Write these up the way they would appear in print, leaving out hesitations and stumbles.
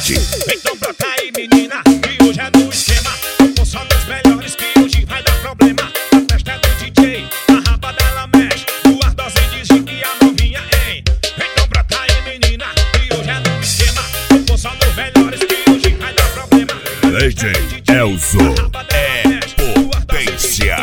Leite. Então brota aí, menina, que hoje é no esquema. Tô só nos melhores que hoje vai dar problema. A festa é do DJ, a raba dela mexe. Duas doses de gin e a novinha, hein? Então brota aí, menina, que hoje é no esquema. Tô só nos melhores que hoje vai dar problema. Leite Elzo é potência.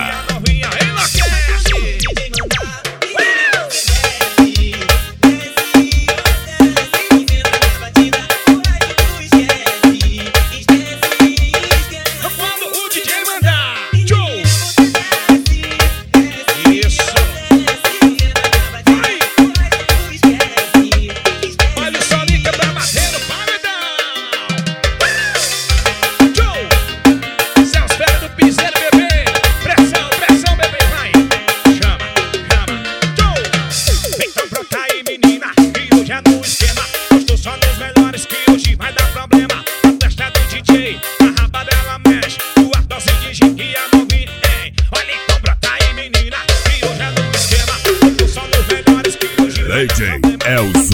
Leite Elzo.